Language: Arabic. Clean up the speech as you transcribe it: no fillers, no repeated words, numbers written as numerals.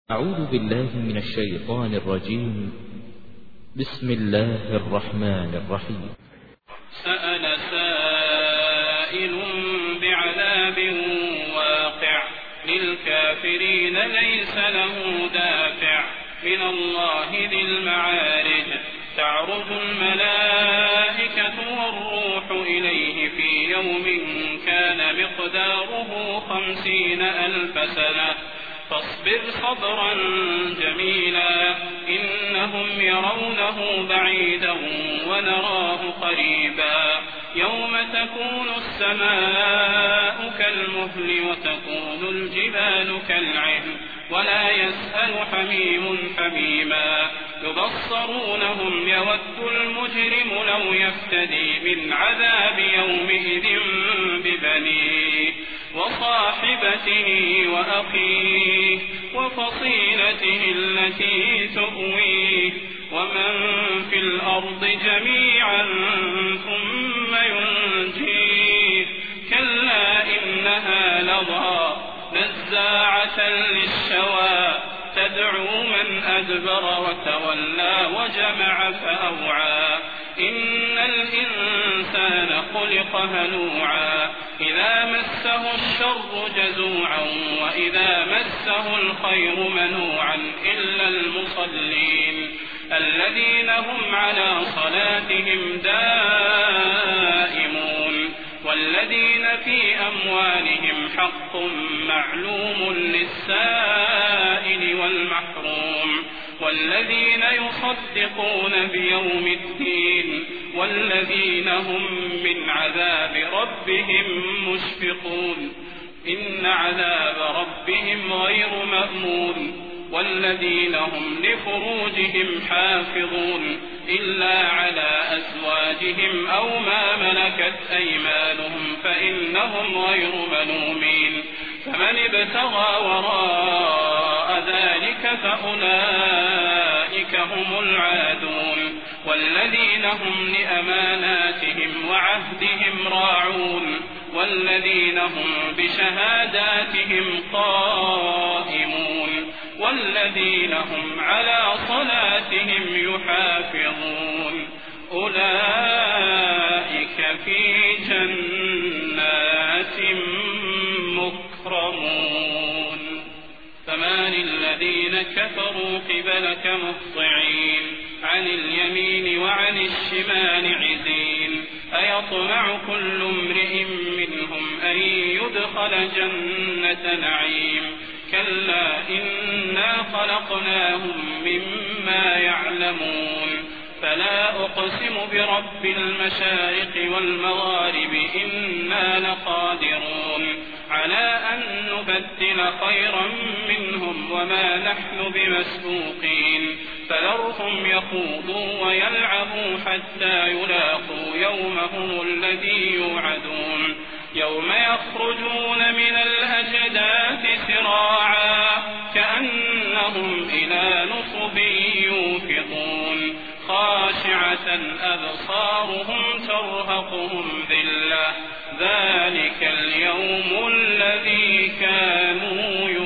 أعوذ بالله من الشيطان الرجيم. بسم الله الرحمن الرحيم. سأل سائل بعذاب واقع للكافرين ليس له دافع من الله ذي المعارج تعرج الملائكة والروح إليه في يوم كان مقداره 50,000 سنة فاصبر صبرا جميلا إنهم يرونه بعيدا ونراه قريبا يوم تكون السماء كالمهل وتكون الجبال كالعهن ولا يسأل حميم حميما يبصرونهم يود المجرم لو يفتدي من عذاب يومئذ ببنيه وصاحبته وأخيه وفصيلته التي تؤويه ومن في الأرض جميعا ثم ينجيه كلا إنها لظى نزاعة للشوى تدعو من أدبر وتولى وجمع فأوعى إن الإنسان خلق هلوعا إذا مسه الشر جزوعا وإذا مسه الخير منوعا إلا المصلين الذين هم على صلاتهم دائمون والذين في أموالهم حق معلوم للسائل والمحروم والذين يصدقون بيوم الدين والذين هم من عذاب ربهم مشفقون إن عذاب ربهم غير مأمون والذين هم لفروجهم حافظون إلا على أزواجهم أو ما ملكت أيمانهم فإنهم غير ملومين فمن ابتغى وراء ذلك فأولئك هم العادون والذين هم لأماناتهم وعهدهم راعون والذين هم بشهاداتهم قائمون والذين هم على صلاتهم يحافظون أولئك في جنات مكرمون فما للذين كفروا قبلك مهطعين عن اليمين وعن الشمال عزين أيطمع كل امرئ منهم أن يدخل جنة نعيم كلا إنا خلقناهم مما يعلمون فلا أقسم برب المشارق والمغارب إنا لقادرون على أن نبدل خيرا منهم وما نحن بمسبوقين فذرهم يخوضوا ويلعبوا حتى يلاقوا يومهم الذي يوعدون يوم يخرجون من الأجداث سراعا كأنهم إلى نصب يوفضون خاشعة أبصارهم ترهقهم ذلة ذلك اليوم الذي كانوا